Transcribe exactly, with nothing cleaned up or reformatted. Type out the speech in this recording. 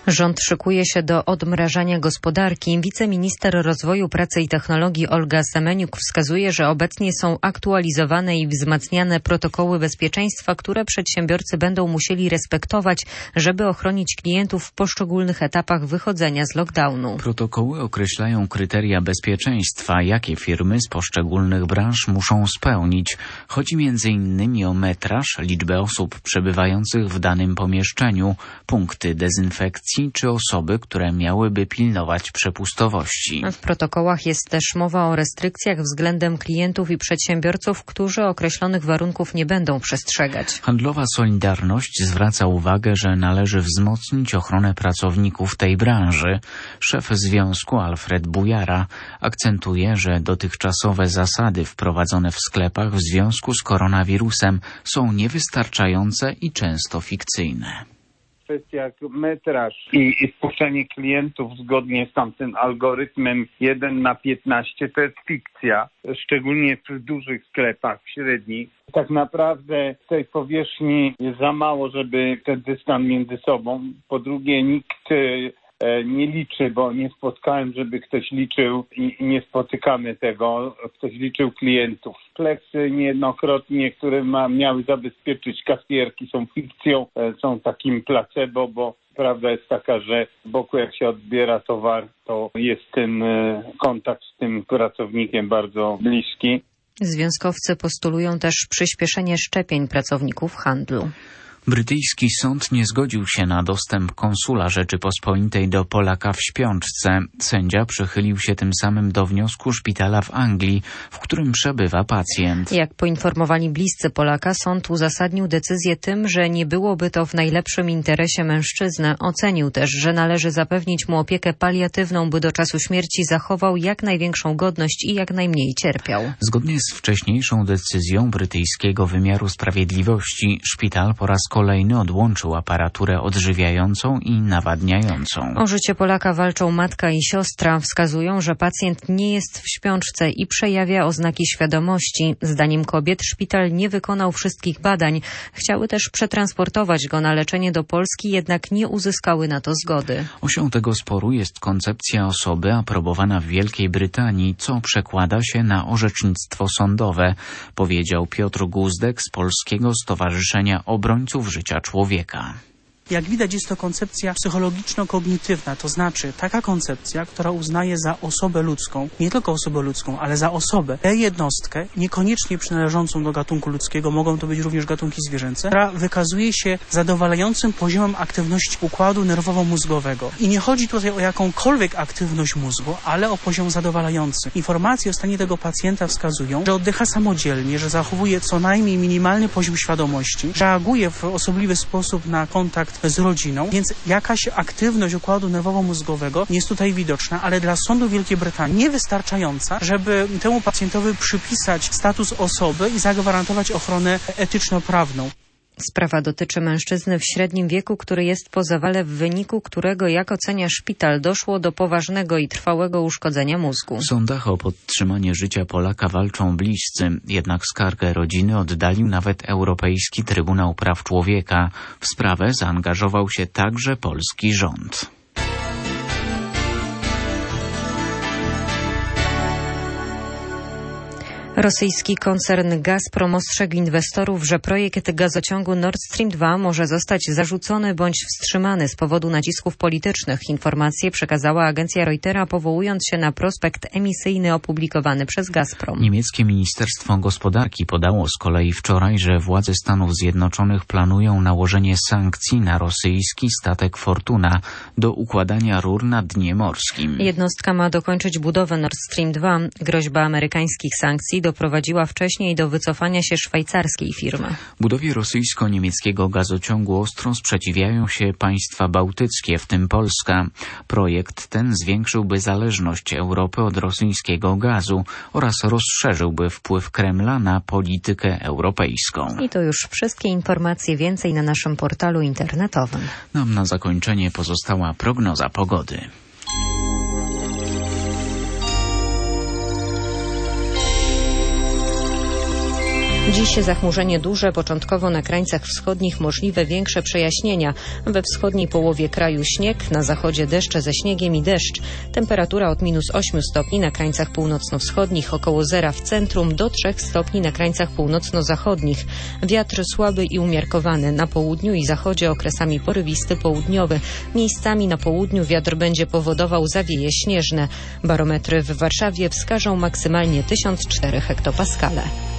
Rząd szykuje się do odmrażania gospodarki. Wiceminister Rozwoju, Pracy i Technologii Olga Semeniuk wskazuje, że obecnie są aktualizowane i wzmacniane protokoły bezpieczeństwa, które przedsiębiorcy będą musieli respektować, żeby ochronić klientów w poszczególnych etapach wychodzenia z lockdownu. Protokoły określają kryteria bezpieczeństwa, jakie firmy z poszczególnych branż muszą spełnić. Chodzi między innymi o metraż, liczbę osób przebywających w danym pomieszczeniu, punkty dezynfekcji czy osoby, które miałyby pilnować przepustowości. W protokołach jest też mowa o restrykcjach względem klientów i przedsiębiorców, którzy określonych warunków nie będą przestrzegać. Handlowa Solidarność zwraca uwagę, że należy wzmocnić ochronę pracowników tej branży. Szef związku Alfred Bujara akcentuje, że dotychczasowe zasady wprowadzone w sklepach w związku z koronawirusem są niewystarczające i często fikcyjne. Kwestia jak metraż i, i wpuszczenie klientów zgodnie z tamtym algorytmem jeden na piętnaście to jest fikcja, szczególnie w dużych sklepach, w średnich. Tak naprawdę tej powierzchni jest za mało, żeby ten dystans między sobą. Po drugie, nikt nie liczy, bo nie spotkałem, żeby ktoś liczył i nie spotykamy tego, ktoś liczył klientów. Pleksy niejednokrotnie, które ma, miały zabezpieczyć kasjerki, są fikcją, są takim placebo, bo prawda jest taka, że z boku jak się odbiera towar, to jest ten kontakt z tym pracownikiem bardzo bliski. Związkowcy postulują też przyspieszenie szczepień pracowników handlu. Brytyjski sąd nie zgodził się na dostęp konsula Rzeczypospolitej do Polaka w śpiączce. Sędzia przychylił się tym samym do wniosku szpitala w Anglii, w którym przebywa pacjent. Jak poinformowali bliscy Polaka, sąd uzasadnił decyzję tym, że nie byłoby to w najlepszym interesie mężczyzny. Ocenił też, że należy zapewnić mu opiekę paliatywną, by do czasu śmierci zachował jak największą godność i jak najmniej cierpiał. Zgodnie z wcześniejszą decyzją brytyjskiego wymiaru sprawiedliwości, szpital po raz kolejny odłączył aparaturę odżywiającą i nawadniającą. O życie Polaka walczą matka i siostra. Wskazują, że pacjent nie jest w śpiączce i przejawia oznaki świadomości. Zdaniem kobiet szpital nie wykonał wszystkich badań. Chciały też przetransportować go na leczenie do Polski, jednak nie uzyskały na to zgody. Osią tego sporu jest koncepcja osoby aprobowana w Wielkiej Brytanii, co przekłada się na orzecznictwo sądowe, powiedział Piotr Guzdek z Polskiego Stowarzyszenia Obrońców Życia Człowieka. Jak widać, jest to koncepcja psychologiczno-kognitywna, to znaczy taka koncepcja, która uznaje za osobę ludzką, nie tylko osobę ludzką, ale za osobę, tę jednostkę, niekoniecznie przynależącą do gatunku ludzkiego, mogą to być również gatunki zwierzęce, która wykazuje się zadowalającym poziomem aktywności układu nerwowo-mózgowego. I nie chodzi tutaj o jakąkolwiek aktywność mózgu, ale o poziom zadowalający. Informacje o stanie tego pacjenta wskazują, że oddycha samodzielnie, że zachowuje co najmniej minimalny poziom świadomości, reaguje w osobliwy sposób na kontakt z rodziną, więc jakaś aktywność układu nerwowo-mózgowego jest tutaj widoczna, ale dla sądu Wielkiej Brytanii niewystarczająca, żeby temu pacjentowi przypisać status osoby i zagwarantować ochronę etyczno-prawną. Sprawa dotyczy mężczyzny w średnim wieku, który jest po zawale, w wyniku którego, jak ocenia szpital, doszło do poważnego i trwałego uszkodzenia mózgu. W sądach o podtrzymanie życia Polaka walczą bliscy, jednak skargę rodziny oddalił nawet Europejski Trybunał Praw Człowieka. W sprawę zaangażował się także polski rząd. Rosyjski koncern Gazprom ostrzegł inwestorów, że projekt gazociągu Nord Stream dwa może zostać zarzucony bądź wstrzymany z powodu nacisków politycznych. Informacje przekazała agencja Reutera, powołując się na prospekt emisyjny opublikowany przez Gazprom. Niemieckie Ministerstwo Gospodarki podało z kolei wczoraj, że władze Stanów Zjednoczonych planują nałożenie sankcji na rosyjski statek Fortuna do układania rur na dnie morskim. Jednostka ma dokończyć budowę Nord Stream dwa. Groźba amerykańskich sankcji doprowadziła wcześniej do wycofania się szwajcarskiej firmy. Budowie rosyjsko-niemieckiego gazociągu ostro sprzeciwiają się państwa bałtyckie, w tym Polska. Projekt ten zwiększyłby zależność Europy od rosyjskiego gazu oraz rozszerzyłby wpływ Kremla na politykę europejską. I to już wszystkie informacje, więcej na naszym portalu internetowym. Nam na zakończenie pozostała prognoza pogody. Dziś zachmurzenie duże, początkowo na krańcach wschodnich możliwe większe przejaśnienia. We wschodniej połowie kraju śnieg, na zachodzie deszcze ze śniegiem i deszcz. Temperatura od minus ośmiu stopni na krańcach północno-wschodnich, około zera w centrum, do trzech stopni na krańcach północno-zachodnich. Wiatr słaby i umiarkowany, na południu i zachodzie okresami porywisty południowy. Miejscami na południu wiatr będzie powodował zawieje śnieżne. Barometry w Warszawie wskażą maksymalnie tysiąc cztery hektopaskale.